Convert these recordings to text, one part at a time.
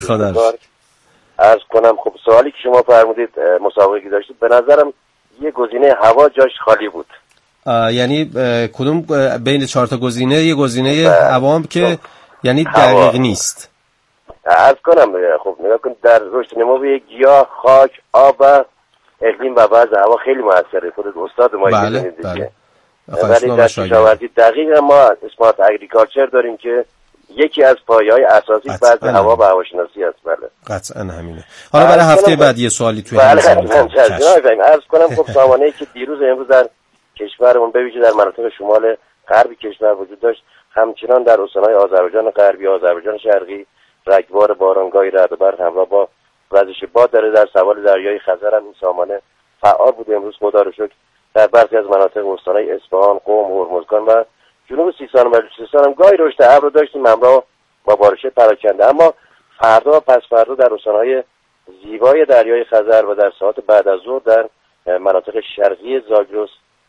خدا عرض کنم خب سوالی که شما فرمودید مسابقه داشتید به نظرم یه گزینه هوا جاش خالی بود. یعنی کدوم بین 4 تا گزینه یه گزینه هوا که یعنی دقیق نیست. عرض کنم خب نگاه کن در رشد نمو یک گیاه خاک آب و اقلیم و وضع هوا خیلی موثره. خودت استاد ما میدونید دیگه. ولی در کشاورزی دقیق ما اسمارت اگریکالچر داریم که یکی از پایه‌های اساسی بعد هوا و هواشناسی است. بله قطعا همینه. حالا برای هفته بعد یه سوالی توی همین عرض کنم خب سامانه‌ای که دیروز امروز در کشورمون به ویژه در مناطق شمال غربی کشور وجود داشت همچنان در استان‌های آذربایجان غربی، آذربایجان شرقی رگبار بارانگاهی رعد و برق همراه با وزش باد در سواحل دریای خزر هم این سامانه فعال بود. امروز خدا رو شکر در برخی از مناطق استان‌های اصفهان، قم، هرمزگان و جنوب سیستان و بلوچستان هم گاهی رشد ابر داشتیم همراه با بارش پراکنده. اما فردا و پس فردا در استان‌های زیبای دریای خزر و در ساعات بعد از ظهر در مناطق شرقی زاگرس،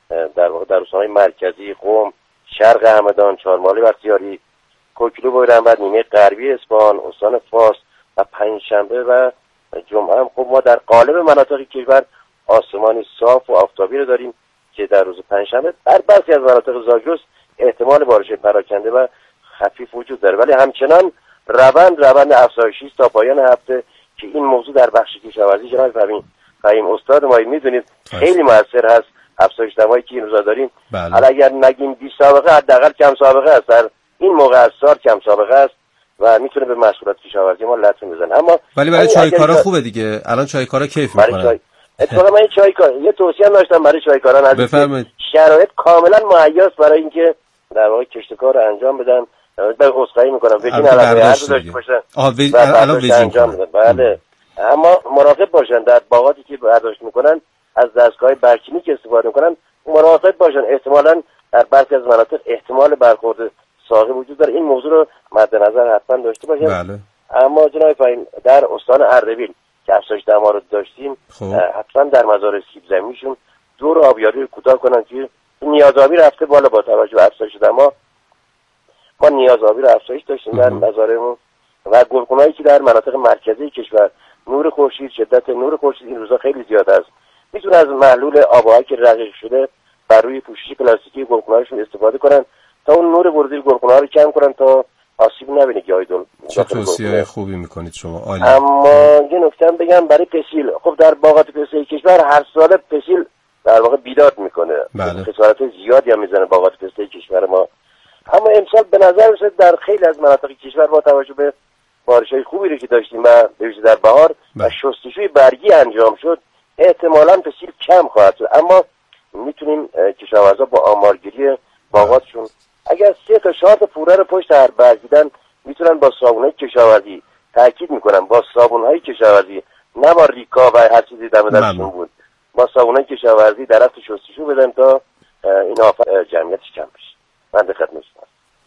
در استان‌های مرکزی قم، شرق همدان، چهارمحال بختیاری، کوکلو بویرنبد، نیمه غربی اصفهان، استان فارس و پنجشنبه و جمعه هم خب ما در قالب مناطق کشور آسمانی صاف و آفتابی رو داریم که در روز پنجشنبه در برخی از مناطق زاگرس احتمال بارش پراکنده و خفیف وجود داره. ولی همچنان روند افزایشی است تا پایان هفته که این موضوع در بخش کشاورزی جناب فهیم استاد ما میدونید خیلی موثر هست. افزایش دمایی که این روزا داریم حالا اگر نگیم بی سابقه حداقل کم سابقه است. در این موقع از سال کم سابقه است و میتونه به محصولات کشاورزی ما لطمه بزنه. اما ولی برای چایکارا خوبه دیگه. الان چایکارا کیف میکنن. اتفاقا من یه توصیه داشتم برای چایکاران از شرایط کاملا مهیاست برای اینکه در واقع کشتکار انجام بدن. به عذرخواهی میکنم وجین علاوه هر داشته باشن الان انجام بدن. بله اما مراقب باشن در باغاتی که برداشت میکنن از دستگاه برچینی که استفاده میکنن مراقب باشن. احتمالاً در برخی از مناطق احتمال برخورد ساقی وجود داره. این موضوع رو مد نظر حتما داشته باشن. بله. اما جناب فهیم در استان اردبیل که افزایش دما رو داشتیم حتما در مزارع سیب زمینیشون دور آبیاری کوتاه کنن که نیازآبی رفته بالا. با توجه به افزایش دما ما نیازآبی رو افزایش داشتیم در مزارعمون و گلخونهایی که در مناطق مرکزی کشور نور خورشید شدت نور خورشید این روزا خیلی زیاد است. میتونه از محلول آب‌هایی که رقیق شده بر روی پوشش پلاستیکی گلخونه‌هاشون استفاده کنن تا اون نور ورودی گلخونه‌ها رو کم کنن تا آسیب نبینه گیاهیدون. چه توصیه خوبی میکنید شما. عالی. اما یه نکته هم بگم برای پسیل. خب در باغات پسیل کشور هر سال پسیل در واقع بیداد میکنه. خسارت زیادی هم میزنه باغات پسیل کشور ما. اما امسال به نظر میاد در خیلی از مناطق کشور با توجه به بارش‌های خوبی رو که داشتیم و به ویژه در بهار و شستشوی برگی انجام شد احتمالاً پسیل کم خواهد شد. اما میتونیم کشاورزا با آمارگیری باغاتشون اگر 3 تا 4 تا پوره رو پشت هر برگیدن میتونن با صابون‌های کشاورزی تاکید میکنم با صابون‌های کشاورزی نه با ریکا و هر چیزی دم دستشون بود با صابون‌های کشاورزی درخت شستشو بدن تا این آفت جمعیتش کم بشه. من به خدمتتون.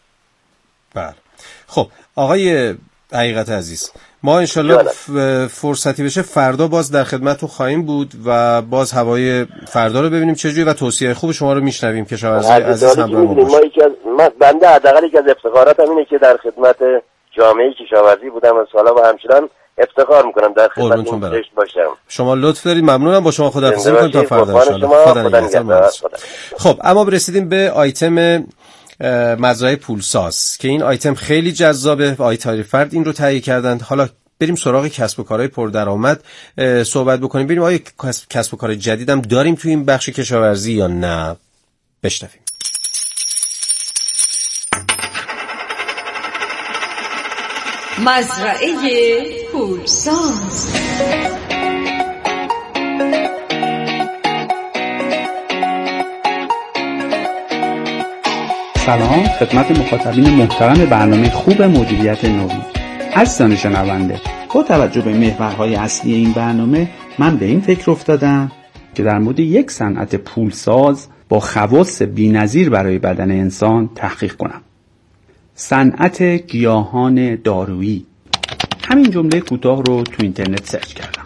بله. خب آقای حقیقت عزیز ما انشالله فرصتی بشه فردا باز در خدمتتون خواهیم بود و باز هوای فردا رو ببینیم چجوری و توصیه خوب شما رو میشنویم. کشاورزی عزیز همراه ما باشه. بنده حداقل یکی از افتخاراتم اینه که در خدمت جامعه کشاورزی بودم و سالا و همچنان افتخار میکنم در خدمت این کشت باشم. شما لطف دارید. ممنونم. با شما خداحافظی میکنم تا فردا انشالله. خب اما رسیدیم به آیتم مزرعه پولساز که این آیتم خیلی جذابه. آقای طاهری‌فرد این رو تهیه کردند. حالا بریم سراغ کسب و کارهای پردرآمد صحبت بکنیم. ببینیم آیا کسب و کار جدیدم داریم توی این بخش کشاورزی یا نه. بشنویم. مزرعه پولساز. سلام خدمت مخاطبین محترم برنامه خوب مدیریت نوین. عزیزان شنونده، با توجه به محورهای اصلی این برنامه من به این فکر افتادم که در مورد یک صنعت پولساز با خواص بی‌نظیر برای بدن انسان تحقیق کنم. صنعت گیاهان دارویی. همین جمله کوتاه رو تو اینترنت سرچ کردم.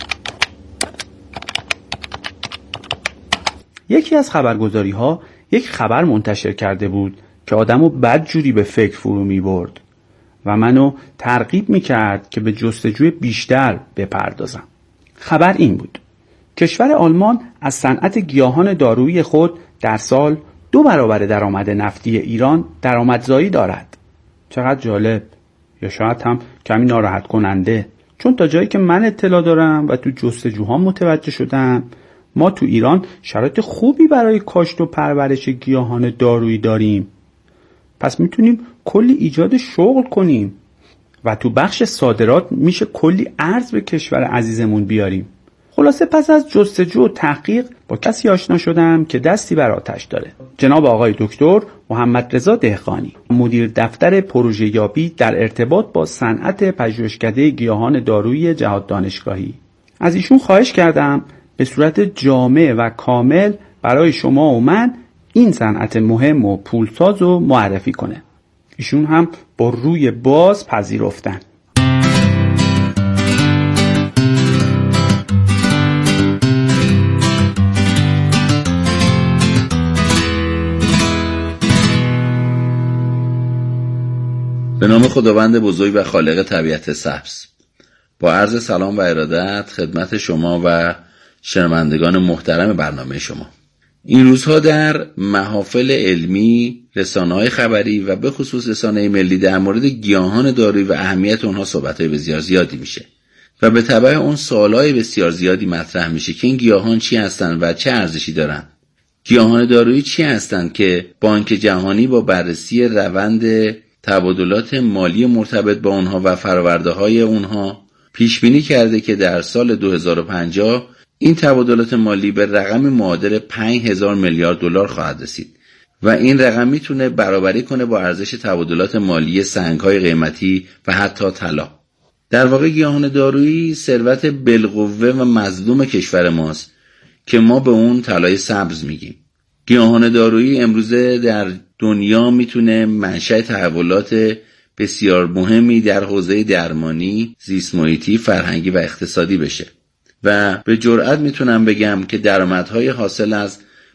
یکی از خبرگزاری‌ها یک خبر منتشر کرده بود که آدمو بدجوری به فکر فرو می‌برد. و منو ترغیب میکرد که به جستجوی بیشتر بپردازم. خبر این بود: کشور آلمان از صنعت گیاهان دارویی خود در سال 2 برابر درآمد نفتی ایران درآمدزایی دارد. چقدر جالب، یا شاید هم کمی ناراحت کننده، چون تا جایی که من اطلاع دارم و تو جستجوها متوجه شدم، ما تو ایران شرایط خوبی برای کاشت و پرورش گیاهان دارویی داریم. پس میتونیم کلی ایجاد شغل کنیم و تو بخش صادرات میشه کلی ارز به کشور عزیزمون بیاریم. خلاصه پس از جستجو و تحقیق با کسی آشنا شدم که دستی بر آتش داره. جناب آقای دکتر محمد رضا دهقانی، مدیر دفتر پروژه یابی در ارتباط با صنعت پژوهشکده گیاهان دارویی جهاد دانشگاهی. از ایشون خواهش کردم به صورت جامع و کامل برای شما و من این صنعت مهم و پولساز رو معرفی کنه. ایشون هم با روی باز پذیرفتن. به نام خداوند بزرگ و خالق طبیعت سبز، با عرض سلام و ارادت خدمت شما و شنوندگان محترم برنامه شما. این روزها در محافل علمی، رسانه‌های خبری و به خصوص رسانه ملی در مورد گیاهان دارویی و اهمیت اونها صحبت‌های بسیار زیادی میشه و به تبع اون سوالای بسیار زیادی مطرح میشه که این گیاهان چی هستن و چه ارزشی دارن. گیاهان دارویی چی هستن که بانک جهانی با بررسی روند تبادلات مالی مرتبط با اونها و فرآورده‌های اونها پیش بینی کرده که در سال 2050 این تبادلات مالی به رقم معادل 5000 میلیارد دلار خواهد رسید و این رقم میتونه برابری کنه با ارزش تبادلات مالی سنگ‌های قیمتی و حتی طلا. در واقع گیاهان دارویی ثروت بالقوه و مظلوم کشور ماست که ما به اون طلای سبز میگیم. گیاهان دارویی امروزه در دنیا میتونه منشأ تحولات بسیار مهمی در حوزه درمانی، زیست محیطی، فرهنگی و اقتصادی بشه و به جرئت میتونم بگم که درآمدهای حاصل از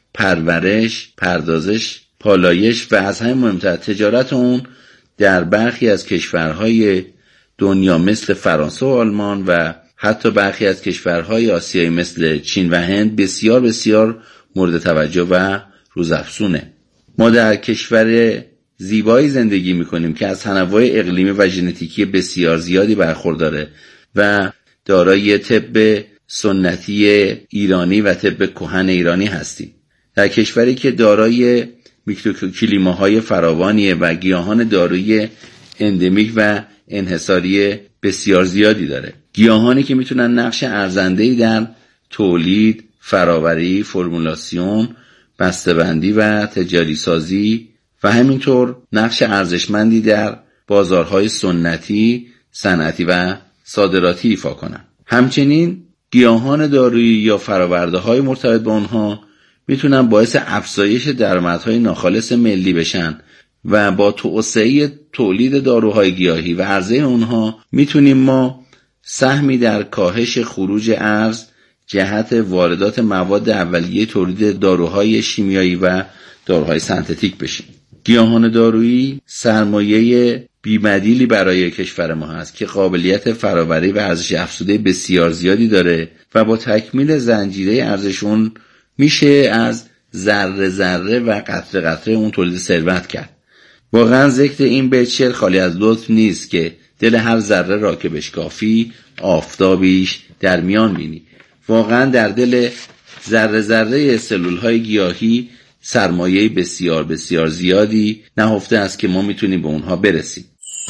پرورش، پردازش، پالایش و از همه مهمتر تجارت اون در برخی از کشورهای دنیا مثل فرانسه و آلمان و حتی برخی از کشورهای آسیایی مثل چین و هند بسیار بسیار مورد توجه و روزافزونه. ما در کشور زیبایی زندگی میکنیم که از تنوع اقلیمی و ژنتیکی بسیار زیادی برخورداره و دارای طب سنتی ایرانی و طب کهن ایرانی هستیم. در کشوری که دارای میکروکلیماهای فراوانیه و گیاهان دارویی اندمیک و انحصاری بسیار زیادی داره. گیاهانی که میتونن نقش ارزنده‌ای در تولید، فراوری، فرمولاسیون، بسته‌بندی و تجاری سازی و همینطور نقش ارزشمندی در بازارهای سنتی، صنعتی و صادراتی ایفا کنند. همچنین گیاهان دارویی یا فرآورده‌های مرتبط با آنها میتونن باعث افزایش درآمدهای ناخالص ملی بشن و با توسعه تولید داروهای گیاهی و عرضه اونها میتونیم ما سهمی در کاهش خروج ارز جهت واردات مواد اولیه تولید داروهای شیمیایی و داروهای سنتتیک بشیم. گیاهان دارویی سرمایه بی‌بدیلی برای کشور ما هست که قابلیت فراوری و ارزش افزوده بسیار زیادی داره و با تکمیل زنجیره ارزشون میشه از ذره ذره و قطره قطره اون تولید ثروت کرد. واقعا ذکر این بیت شعر خالی از لطف نیست که دل هر ذره را که بشکافی آفتابیش در میان بینی. واقعا در دل ذره ذره سلول‌های گیاهی سرمایه بسیار بسیار زیادی نهفته است که ما میتونیم به اونها برسیم.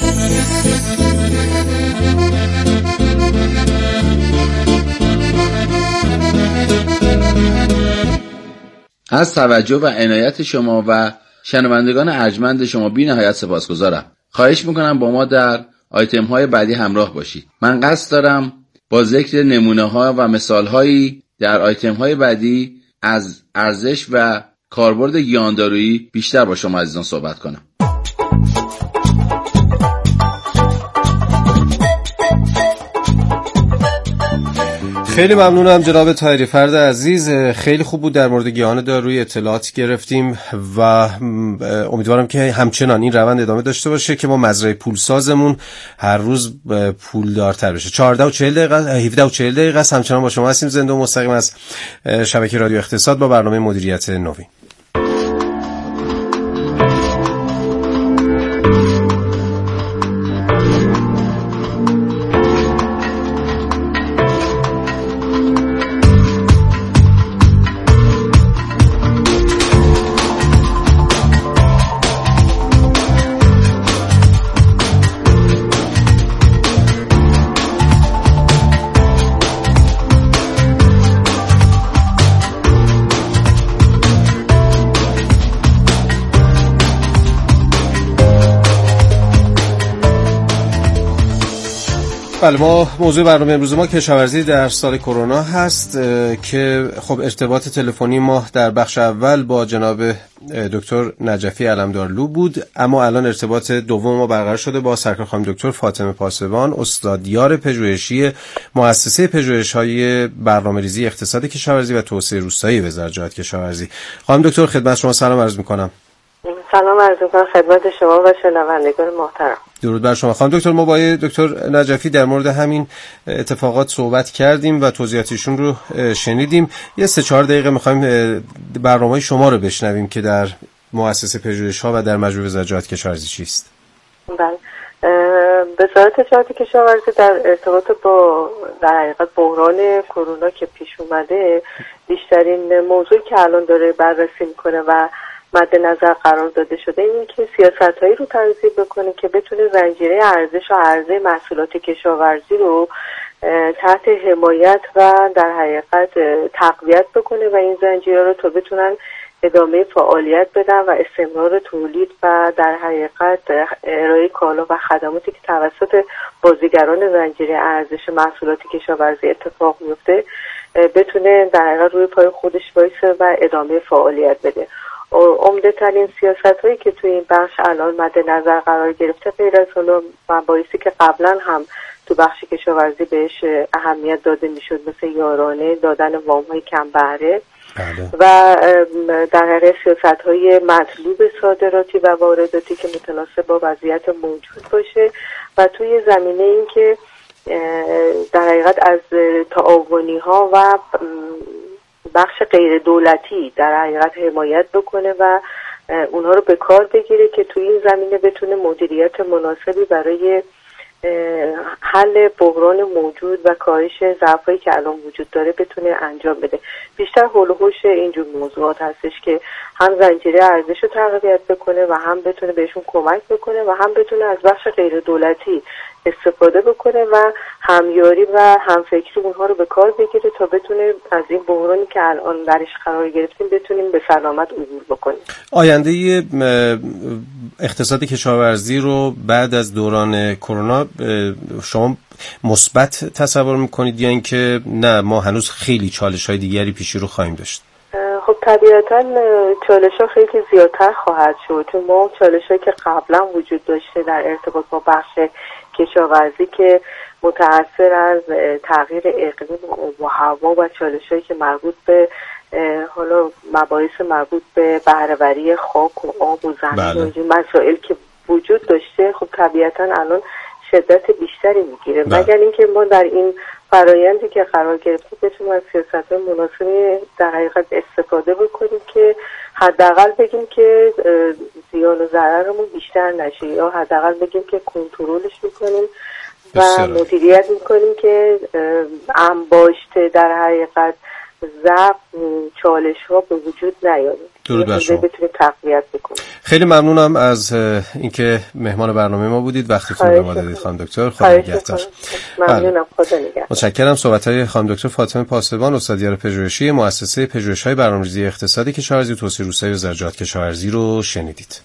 از توجه و عنایت شما و شنوندگان ارجمند شما بی نهایت سپاسگزارم. خواهش میکنم با ما در آیتم های بعدی همراه باشید. من قصد دارم با ذکر نمونه ها و مثال هایی در آیتم های بعدی از ارزش و کاربرد گیاهان دارویی بیشتر با شما عزیزان صحبت کنم. خیلی ممنونم جناب طاهری فرد عزیز، خیلی خوب بود، در مورد گیاهان دارویی اطلاعات گرفتیم و امیدوارم که همچنان این روند ادامه داشته باشه که ما مزرعه پولسازمون هر روز پولدارتر بشه. 14:40 دقیقه 17:40 دقیقه است. همچنان با شما هستیم زنده و مستقیم از شبکه رادیو اقتصاد با برنامه مدیریت نوین. بله، ما موضوع برنامه امروز ما کشاورزی در سال کرونا هست که خب ارتباط تلفنی ما در بخش اول با جناب دکتر نجفی علمدارلو بود، اما الان ارتباط دوم ما برقرار شده با سرکار خانم دکتر فاطمه پاسبان، استادیار پژوهشی مؤسسه پژوهش‌های برنامه‌ریزی اقتصاد کشاورزی و توسعه روستایی وزارت جهاد کشاورزی. خانم دکتر خدمت شما سلام عرض می‌کنم. سلام عرض می‌کنم خدمت شما و شنوندگان محترم. درود بر شما. خانم دکتر، ما با دکتر نجفی در مورد همین اتفاقات صحبت کردیم و توضیحاتشون رو شنیدیم. یه 3-4 دقیقه می‌خوایم برنامه شما رو بشنویم که در مؤسسه پژوهش‌ها و در مجموعه وزارت جهاد کشاورزی چیست؟ بله. وزارت جهاد کشاورزی در ارتباط با در حقیقت بحران کرونا که پیش اومده، بیشترین موضوعی که الان داره بررسی می‌کنه و مد نظر قرار داده شده این که سیاست‌هایی رو تنظیم بکنه که بتونه زنجیره ارزش و عرضه محصولات کشاورزی رو تحت حمایت و در حقیقت تقویت بکنه و این زنجیره رو تا بتونن ادامه فعالیت بدن و استمرار تولید و در حقیقت ارائه کالا و خدماتی که توسط بازیگران زنجیره ارزش محصولات کشاورزی اتفاق میفته بتونه در حقیقت روی پای خودش وایسه و ادامه فعالیت بده. عمده ترین سیاست هایی که توی این بخش الان مد نظر قرار گرفته غیر از اون مباحثی که قبلا هم تو بخش کشاورزی بهش اهمیت داده میشد، مثل یارانه، دادن وام های کم بهره و در حقیقت سیاست های مطلوب صادراتی و وارداتی که متناسب با وضعیت موجود باشه و توی زمینه این که در حقیقت از تعاونی ها و بخش غیر دولتی در حقیقت حمایت بکنه و اونها رو به کار بگیره که توی این زمینه بتونه مدیریت مناسبی برای حل بحران موجود و کاهش ضعفایی که الان وجود داره بتونه انجام بده. بیشتر حول و حوش اینجور موضوعات هستش که هم زنجیره ارزش رو تقویت بکنه و هم بتونه بهشون کمک بکنه و هم بتونه از بخش غیر دولتی استفاده بکنه و همیاری و همفکری اونها رو به کار بگیره تا بتونه از این بحرانی که الان درش قرار گرفتیم بتونیم به سلامت عبور بکنیم. آینده اقتصاد کشاورزی رو بعد از دوران کرونا شما مثبت تصور میکنید یا اینکه نه ما هنوز خیلی چالش‌های دیگری پیشی رو خواهیم داشت؟ خب طبیعتاً چالش‌ها خیلی زیادتر خواهد شد، چون ما چالش‌هایی که قبلا وجود داشته در ارتباط با بخش کشاورزی که متأثر از تغییر اقلیم و هوا و چالش‌هایی که مربوط به حالا مباحث مربوط به بهره‌وری خاک و آب و زمین و این مسائل که وجود داشته، خب طبیعتاً الان شدت بیشتری میگیره، مگر اینکه ما در این فرایندی که قرار گرفتیم بتونیم از سیاست‌های مناسبی در حقیقت استفاده بکنیم که حداقل بگیم که زیان و ضررمون بیشتر نشه یا حداقل بگیم که کنترلش میکنیم و مدیریت میکنیم که انباشته در حقیقت ضعف چالش ها به وجود نیاد. درود بر شما. بتونیم تقویت بکنیم. خیلی ممنونم از اینکه مهمان برنامه ما بودید، وقتتون رو به ما دادید خانم دکتر. خدا نگهدار. ممنونم. خدا نگهدار. متشکرم. صحبت‌های خانم دکتر فاطمه پاسبان، استادیار پژوهشی مؤسسه پژوهش‌های برنامه‌ریزی اقتصادی کشاورزی و توسعه روستایی وزارت جهاد کشاورزی رو شنیدید.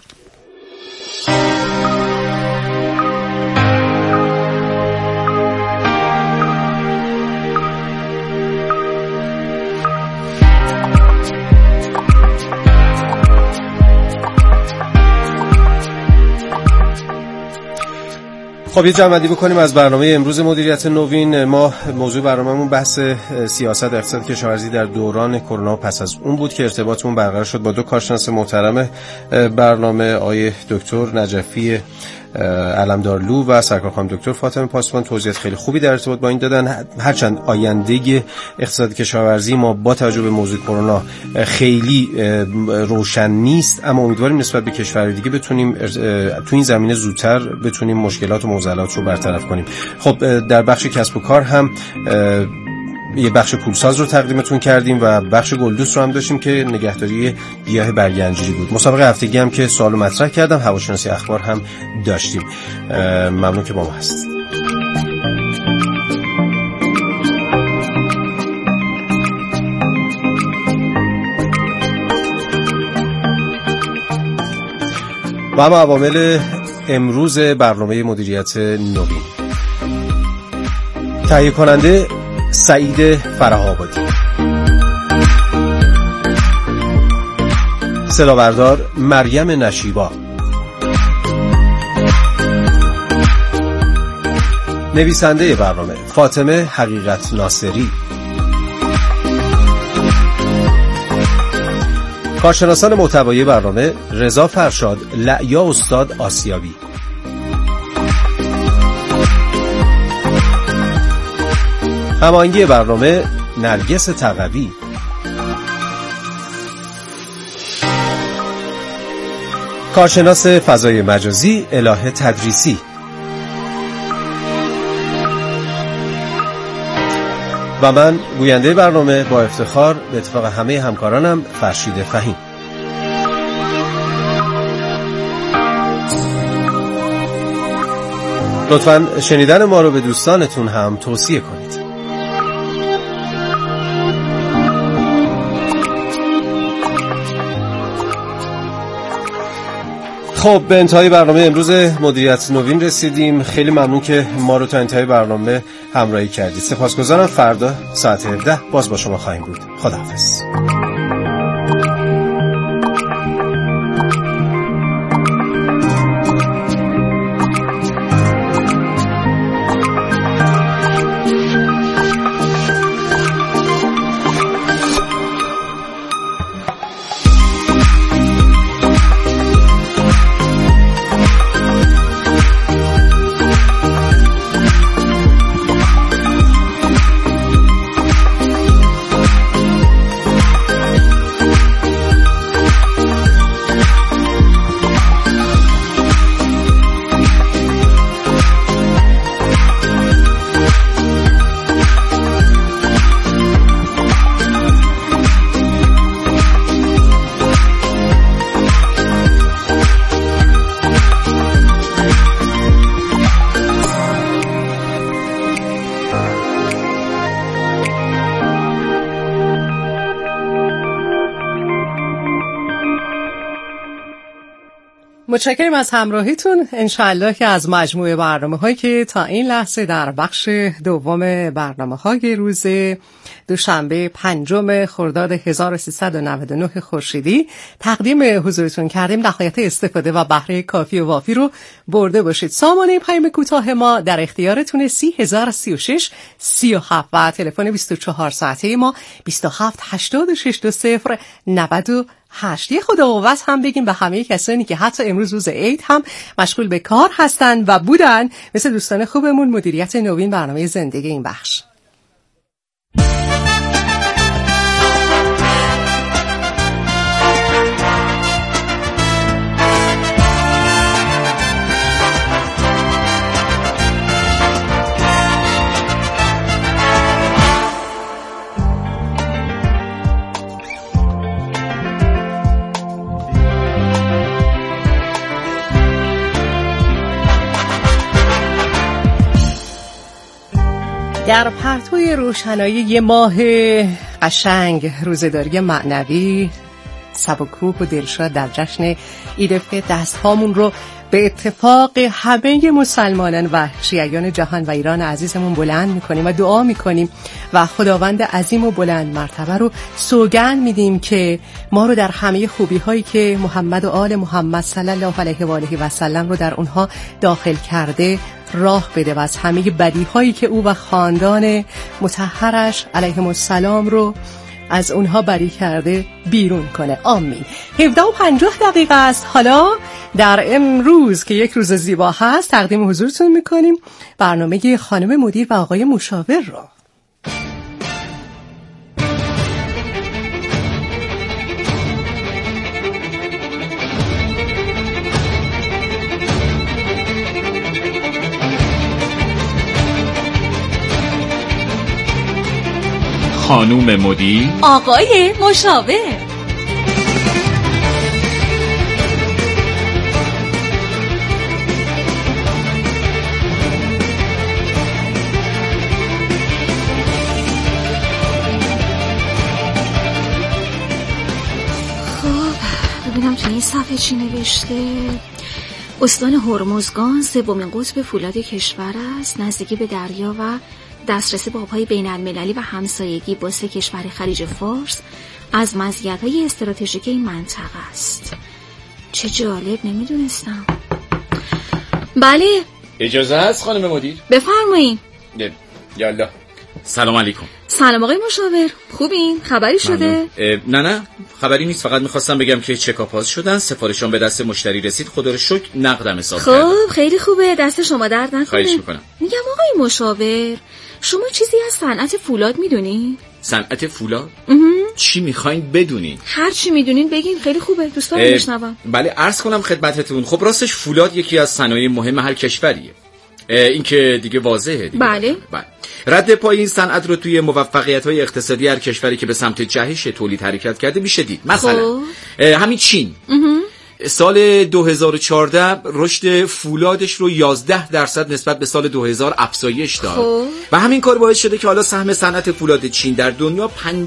خب یه جمع‌بندی بکنیم از برنامه امروز مدیریت نوین. ما موضوع برنامه‌مون بحث سیاست اقتصاد کشاورزی در دوران کرونا و پس از اون بود که ارتباطمون برقرار شد با دو کارشناس محترم برنامه، آقای دکتر نجفی علمدارلو و سرکار خانم دکتر فاطمه پاسبان. توضیحات خیلی خوبی در ارتباط با این دادن. هرچند آینده اقتصاد کشاورزی ما با توجه به موضوع کرونا خیلی روشن نیست، اما امیدواریم نسبت به کشورهای دیگه بتونیم تو این زمینه زودتر بتونیم مشکلات و معضلات رو برطرف کنیم. خب در بخش کسب و کار هم یه بخش پولساز رو تقدیمتون کردیم و بخش گلدوست رو هم داشتیم که نگهداری گیاه برگنجی بود. مسابقه هفتگی هم که سوالو مطرح کردم، هواشناسی اخبار هم داشتیم. ممنون که با ما هستید. و اما عوامل امروز برنامه مدیریت نوین. تهیه کننده سعید فره‌آبادی، صدابردار مریم نشیبا، نویسنده برنامه فاطمه حقیقت ناصری، کارشناسان محتوایی برنامه رضا فرشاد، لعیا استاد آسیابی. هماهنگی برنامه نرگس تقوی. کارشناس فضای مجازی الهه تدریسی. و من گوینده برنامه با افتخار به اتفاق همه همکارانم فرشید فهیم. لطفاً شنیدن ما رو به دوستانتون هم توصیه کنید. خب به انتهای برنامه امروز مدیریت نوین رسیدیم. خیلی ممنون که ما رو تا انتهای برنامه همراهی کردید. سپاسگزارم. فردا ساعت 17 باز با شما خواهیم بود. خداحافظ. متشکرم از همراهیتون. انشالله که از مجموعه برنامه‌هایی که تا این لحظه در بخش دوم برنامه‌های روز دوشنبه 5 خرداد 1399 خورشیدی تقدیم حضورتون کردیم نهایت استفاده و بهره کافی و وافی رو برده باشید. سامانه پیام کوتاه ما در اختیارتونه 30036 37 و تلفن 24 ساعته ما 27862090. یه خداوند هم بگیم به همه کسانی که حتی امروز روز عید هم مشغول به کار هستن و بودن، مثل دوستان خوبمون مدیریت نوین برنامه زندگی این بخش. در پرتوی روشنایی یه ماه قشنگ روزداری معنوی سبکروح و دلشاد در جشن عید فطر دستهامون رو به اتفاق همه مسلمانان و شیعیان جهان و ایران عزیزمون بلند میکنیم و دعا میکنیم و خداوند عظیم و بلند مرتبه رو سوگند میدیم که ما رو در همه خوبی هایی که محمد و آل محمد صلی الله علیه و آله و سلم رو در اونها داخل کرده راه بده و از همه بدی هایی که او و خاندان مطهرش علیهم السلام رو از اونها بری کرده بیرون کنه. آمین. 17:50 است. حالا در امروز که یک روز زیبا هست تقدیم حضورتون میکنیم برنامه خانم مدیر و آقای مشاور را. خانم مدیر، آقای مشاور. ببینم تو این صفحه چی نوشته. استان هرمزگان سومین قطب فولاد کشور است، نزدیکی به دریا و دسترسی به آب‌های بین‌المللی و همسایگی با 3 کشور خلیج فارس از مزیت‌های استراتژیک این منطقه است. چه جالب، نمیدونستم. بله اجازه هست خانم مدیر؟ بفرمایید. یالا. سلام علیکم. سلام آقای مشاور، خوبین؟ خبری شده؟ نه خبری نیست، فقط میخواستم بگم که چکاپ شدن، سفارشان به دست مشتری رسید، خدا رو شکر نقدم حساب کردم. خب خیلی خوبه، دست شما درد نکنه. خواهش میکنم. میگم آقای مشاور، شما چیزی از صنعت فولاد میدونی؟ صنعت فولاد؟ چی میخواین بدونین؟ هر چی میدونین بگین، خیلی خوبه، دوست دارم بشنوم. بله عرض کنم خدمتتون. خب راستش فولاد یکی از صنایع مهم هر کشوریه. این که دیگه واضحه دیگه. بله. رد پای این صنعت رو توی موفقیت‌های اقتصادی هر کشوری که به سمت جهش تولید حرکت کرده میشه دید. مثلا همین چین سال 2014 رشد فولادش رو 11% نسبت به سال 2000 افزایش داد و همین کار باعث شده که حالا سهم صنعت فولاد چین در دنیا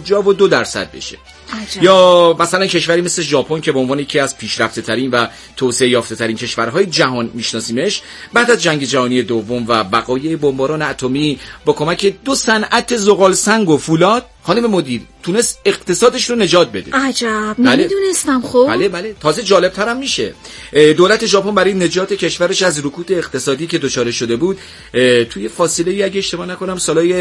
52% بشه. عجب. یا مثلا کشوری مثل ژاپن که به عنوان یکی از پیشرفته ترین و توسعه یافته ترین کشورهای جهان میشناسیمش، بعد از جنگ جهانی دوم و بقایای بمباران اتمی با کمک 2 صنعت زغال سنگ و فولاد، خانم مدیر تونست اقتصادش رو نجات بده. عجب، نمیدونستم. خب بله تازه جالب ترم میشه. دولت ژاپن برای نجات کشورش از رکود اقتصادی که دچار شده بود توی فاصله اگه اشتباه نکنم سالهای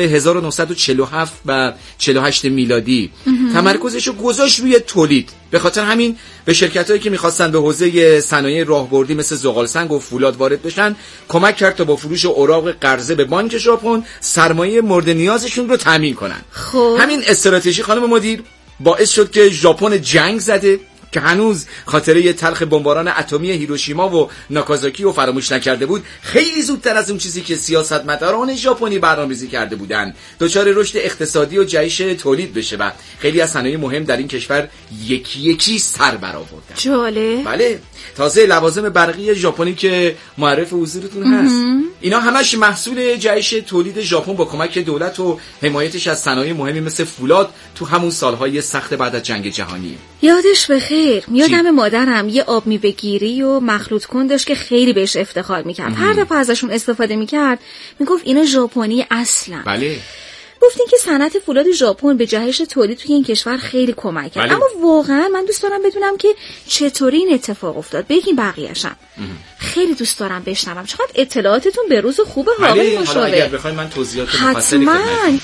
1947 و 48 میلادی تمرکزش رو گذاشت روی تولید. به خاطر همین به شرکتایی که می‌خواستن به حوزه صنایع راهبردی مثل زغال سنگ و فولاد وارد بشن کمک کرد تا با فروش اوراق قرضه به بانک ژاپن سرمایه مورد نیازشون رو تامین کنن. خب همین استراتژی خانم مدیر باعث شد که ژاپن جنگ زده که هنوز خاطره تلخ بمباران اتمی هیروشیما و ناکازاکی رو فراموش نکرده بود، خیلی زودتر از اون چیزی که سیاستمداران ژاپنی برنامه‌ریزی کرده بودن دچار رشد اقتصادی و جهش تولید بشه و خیلی از صنایع مهم در این کشور یکی سر برآوردن. جالب. بله تازه لوازم برقی ژاپنی که معرف حضورتون هست، اینا همش محصول جهش تولید ژاپن با کمک دولت و حمایتش از صنایع مهمی مثل فولاد تو همون سالهای سخت بعد از جنگ جهانی. یادش بخیر. یادم مادرم یه آب میوه‌گیری و مخلوط کن داشت که خیلی بهش افتخار میکرد. هر دفعه ازشون استفاده میکرد میگفت اینا ژاپنی اصلا. بله. گفتین که صنعت فولاد ژاپن به جهش تولید توی این کشور خیلی کمک کرد. اما واقعا من دوست دارم بدونم که چطوری این اتفاق افتاد. بگین بقیه‌شم. خیلی دوست دارم بشنوم. چقدر اطلاعاتتون به روز خوبه آقای مشاور. اگر بخواید من توضیحات مفصلی حتما.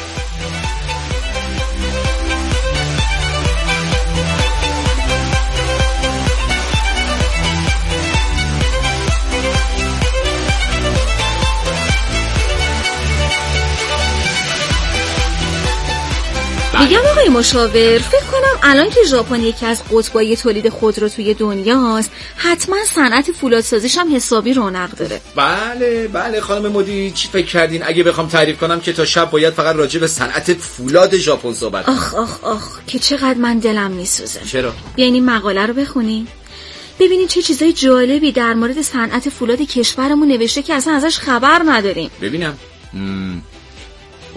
میگم آقای مشاور، فکر کنم الان که ژاپن یکی از قطبای تولید خودرو توی دنیاست، حتما صنعت فولادسازیش هم حسابی رونق داره. بله خانم مدیر، چی فکر کردین اگه بخوام تعریف کنم که تا شب باید فقط راجع به صنعت فولاد ژاپن صحبت کنم؟ آخ که چقدر من دلم میسوزه. چرا؟ بیاین این مقاله رو بخونین. ببینید چه چیزای جالبی در مورد صنعت فولاد کشورمون نوشته که اصلا ازش خبر نداریم. ببینم.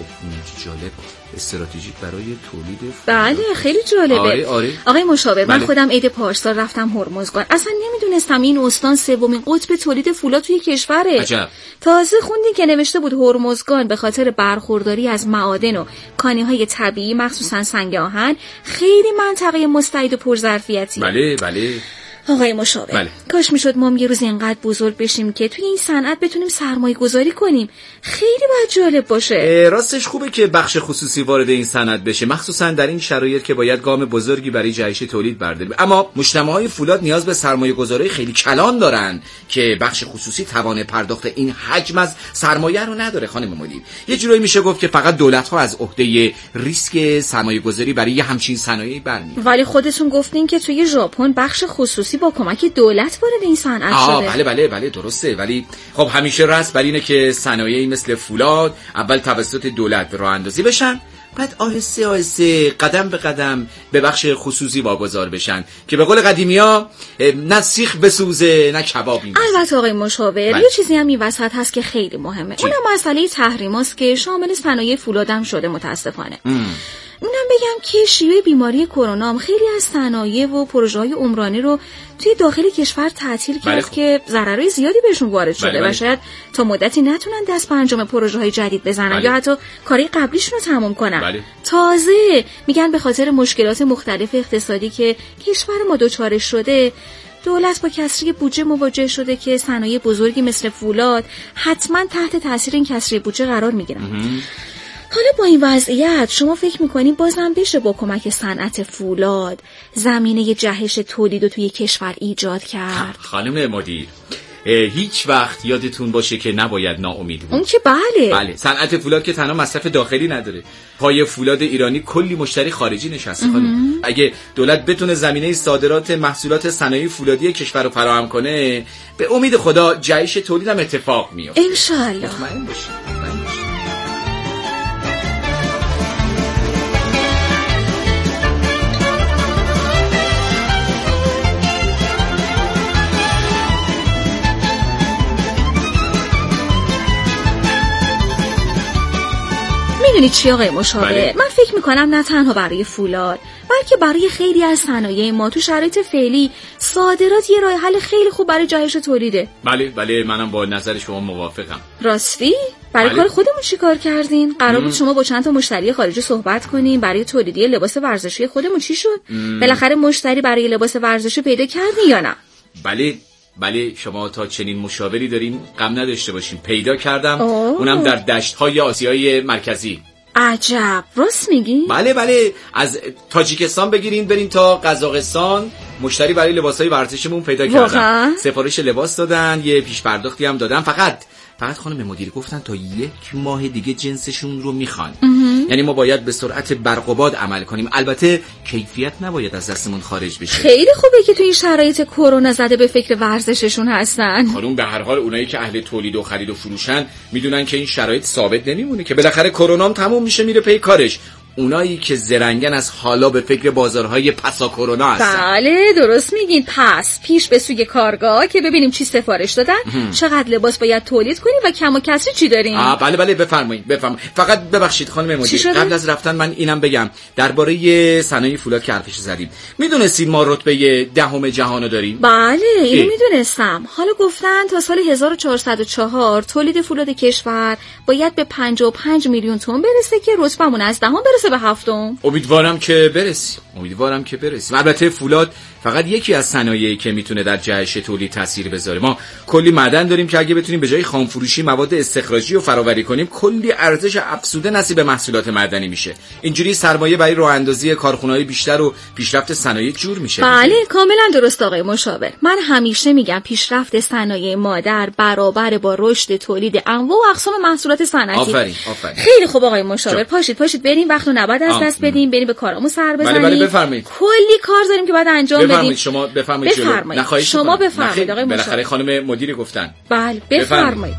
جالب، استراتژیک برای تولید بله خیلی جالبه. آره. آقای مشاور بله. من خودم عید پارسال رفتم هرمزگان، اصلا نمیدونستم این استان سومین قطب تولید فولاد توی کشوره. عجب. تازه خوندین که نوشته بود هرمزگان به خاطر برخورداری از معادن و کانیهای طبیعی مخصوصا سنگ آهن خیلی منطقه مستعد و پرظرفیتیه. بله. آقای مشاور بله. کاش میشد ما یه روز اینقدر بزرگ بشیم که توی این صنعت بتونیم سرمایه گذاری کنیم. خیلی باید جالب باشه. راستش خوبه که بخش خصوصی وارد این صنعت بشه، مخصوصا در این شرایط که باید گام بزرگی برای جهش تولید برداریم. اما مجتمع‌های فولاد نیاز به سرمایه گذاری خیلی کلان دارن که بخش خصوصی توان پرداخت این حجم از سرمایه رو نداره. خانم مدیر، یه جورایی میشه گفت که فقط دولت‌ها از عهده ریسک سرمایه گذاری برای همچین صنایعی برمی‌آیند. ولی خودتون گفتین که توی ژاپن بخش خصوصی با کمک دولت وارد این صنعت شده. بله درسته، ولی خب همیشه رأس بر اینه که صنایعی مثل فولاد اول توسط دولت راه اندازی بشن، بعد آهسته قدم به قدم به بخش خصوصی واگذار بشن که به قول قدیمی‌ها نه سیخ بسوزه نه کباب می‌سوزه. البته آقای مشاور یه چیزی هم این وسط هست که خیلی مهمه. اونم مسئله تحریماست که شامل صنایع فولادم شده متاسفانه. اونم بگم که شیوع بیماری کرونا هم خیلی از صنایع و پروژه‌های عمرانی رو توی داخل کشور تعطیل کرد که ضررهای زیادی بهشون وارد شده و شاید تا مدتی نتونن دست به انجام پروژه‌های جدید بزنن یا حتی کاری قبلیشون رو تمام کنن. تازه میگن به خاطر مشکلات مختلف اقتصادی که کشور ما دچارش شده، دولت با کسری بودجه مواجه شده که صنایع بزرگی مثل فولاد حتما تحت تاثیر این کسری بودجه قرار میگیرن. حالا با این وضعیت شما فکر میکنین بازم بشه با کمک صنعت فولاد زمینه جهش تولید رو توی کشور ایجاد کرد؟ خانم مدیر، هیچ وقت یادتون باشه که نباید ناامید بود. اون که بله صنعت فولاد که تنها مصرف داخلی نداره، پای فولاد ایرانی کلی مشتری خارجی نشسته. خانم اگه دولت بتونه زمینه صادرات محصولات صنایع فولادی کشور رو فراهم کنه، به امید خدا جهش تولید هم اتفاق میفته ان شاء الله. مطمئن باشید. میدونید چی آقای مشاور؟ من فکر میکنم نه تنها برای فولاد بلکه برای خیلی از صنایع ما تو شرایط فعلی صادرات یه راه حل خیلی خوب برای جهش تولیده. بله منم با نظر شما موافقم. راستی؟ برای کار خودمون چی کار کردین؟ قرار بود شما با چند تا مشتری خارجی صحبت کنین برای تولیدی لباس ورزشی خودمون. چی شد؟ بالاخره مشتری برای لباس ورزشی پیدا کردین یا نه؟ بله شما تا چنین مشاوری دارین غم نداشته باشین، پیدا کردم. اونم در دشت‌های آسیای مرکزی. عجب، راست میگی؟ بله از تاجیکستان بگیرین برین تا قزاقستان، مشتری برای لباسای ورزشیمون پیدا کردم. سفارش لباس دادن، یه پیش پرداختی هم دادن. فقط خانم مدیر گفتن تا 1 ماه دیگه جنسشون رو میخوان. یعنی ما باید به سرعت برق و باد عمل کنیم. البته کیفیت نباید از دستمون خارج بشه. خیلی خوبه که توی این شرایط کرونا زده به فکر ورزششون هستن. خانم به هر حال اونایی که اهل تولید و خرید و فروشن میدونن که این شرایط ثابت نمیمونه، که بالاخره کرونا هم تموم میشه میره پی کارش. اونایی که زرنگن از حالا به فکر بازارهای پسا کرونا هستن. بله درست میگین. پس پیش به سوی کارگاه که ببینیم چی سفارش دادن، چقدر لباس باید تولید کنیم و کم و کسری چی داریم. بله بفرمایید. فقط ببخشید خانم مدیر، قبل از رفتن من اینم بگم درباره صنایع فولاد که حرفش زدیم. میدونستید ما رتبه 10 جهانو داریم؟ بله اینو میدونستم. حالا گفتن تا سال 1404 تولید فولاد کشور باید به 55 میلیون تن برسه که رتبمون از 10 برسه به 7. امیدوارم که برسیم. البته فولاد فقط یکی از صنایعی که میتونه در جهش تولید تاثیر بذاره. ما کلی معدن داریم که اگه بتونیم به جای خام فروشی مواد استخراجی رو فراوری کنیم، کلی ارزش افزوده نصیب محصولات معدنی میشه. اینجوری سرمایه برای راه اندازی کارخونه‌های بیشتر و پیشرفت صنایع جور میشه. بله کاملا درست آقای مشاور. من همیشه میگم پیشرفت صنایع مادر برابر با رشد تولید انواع و اقسام محصولات صنعتی. آفرین. خیلی خوب آقای مشاور. پاشید بریم، وقت رو نباید از دست بدیم، بریم به کارامون سر بزنیم. بله بفرمایید. کلی کار داریم که بعد انجام بدیم. شما بفرمایید. شما بفرمایید آقای مشاور. بالاخره خانم مدیر گفتن. بله بفرمایید.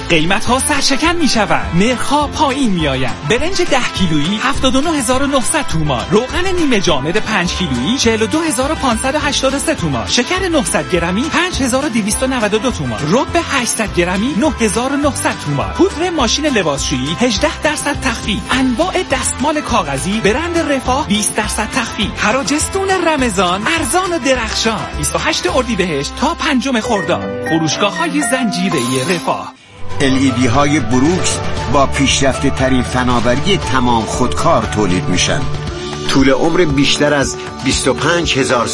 قیمت‌ها سرشکن می‌شوند. نرخ‌ها پایین می‌آیند. برنج 10 کیلویی 79900 تومان، روغن نیمه جامد 5 کیلویی 42583 تومان، شکر 900 گرمی 5292 تومان، رب 800 گرمی 9900 تومان، پودر ماشین لباسشویی 18% تخفیف، انواع دستمال کاغذی برند رفاه 20% تخفیف. حراجستون رمضان ارزان و درخشان 28 اردیبهشت تا 5 خرداد. فروشگاه‌های زنجیره‌ای رفاه. LED های بروکس با پیشرفته ترین فناوری تمام خودکار تولید میشن. طول عمر بیشتر از 25000